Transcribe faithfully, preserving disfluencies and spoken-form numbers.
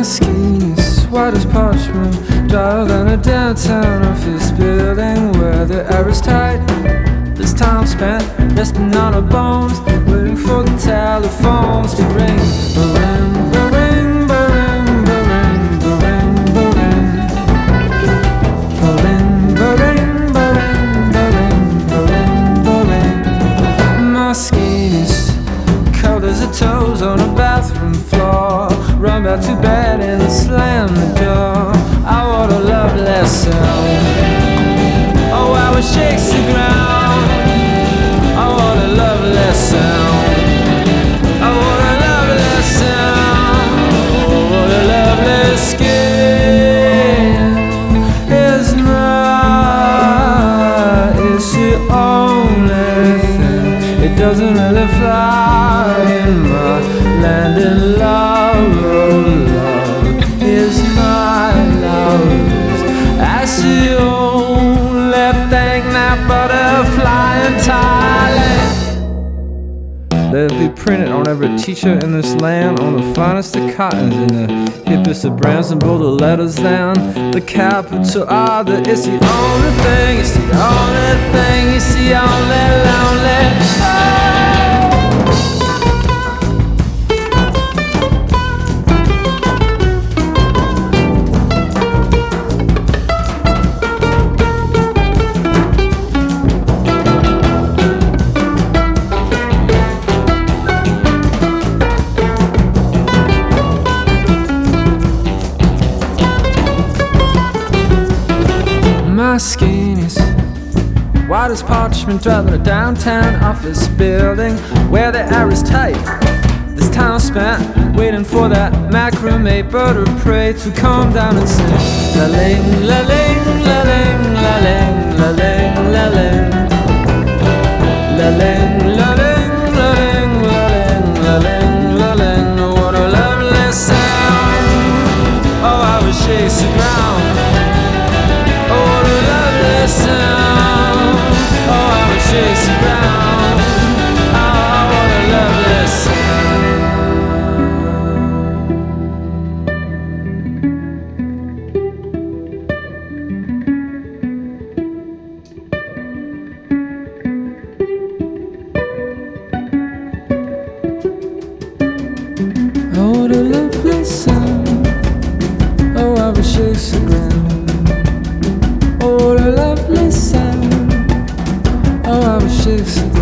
skin is white as parchment, drier than a downtown office building where the air is tight. This time spent resting on our bones, waiting for the telephones to ring. Ba-ring, ba-ring, ba-ring, ba-ring, ba-ring, ba-ring. Ba-ring, ba-ring, ba-ring, ba-ring, ba-ring, ba-ring. My skin is cold as the toes on a bathroom floor. Run back to bed and slam the door. I want a love lesson. Oh, how it shakes the ground. I want a love lesson. I want a love lesson. Oh, what a lovely skin is mine. It's the only thing. It doesn't really fly in my land in love. Love is my love. That's the only thing that butterfly in Thailand. Let it be printed on every t-shirt in this land, on the finest of cottons and the hippest of brands, and bold the letters down. The capital R, that it's the only thing, it's the only thing, it's the only lonely. Oh. My skin is white as parchment, driving a downtown office building where the air is tight. This time spent waiting for that macrame bird of prey to come down and sing. La-ling, la-ling, la-ling, la-ling, la-ling, la-ling. La-ling, la-ling, la-ling, la-ling, la-ling, la-ling. Oh, what a lovely sound. Oh, I was chasing ground. Sound. Oh, I would chase around. Oh, what a lovely sound. Oh, what a lovely sound. Oh, I would chase around. Oh, what a lovely sound. Oh, I was chasing